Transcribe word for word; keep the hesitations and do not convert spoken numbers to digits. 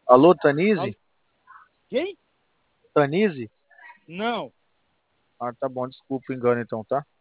Alô, Tanise? Alô? Quem? Tanise? Não. Ah, tá bom, desculpa o engano então, tá?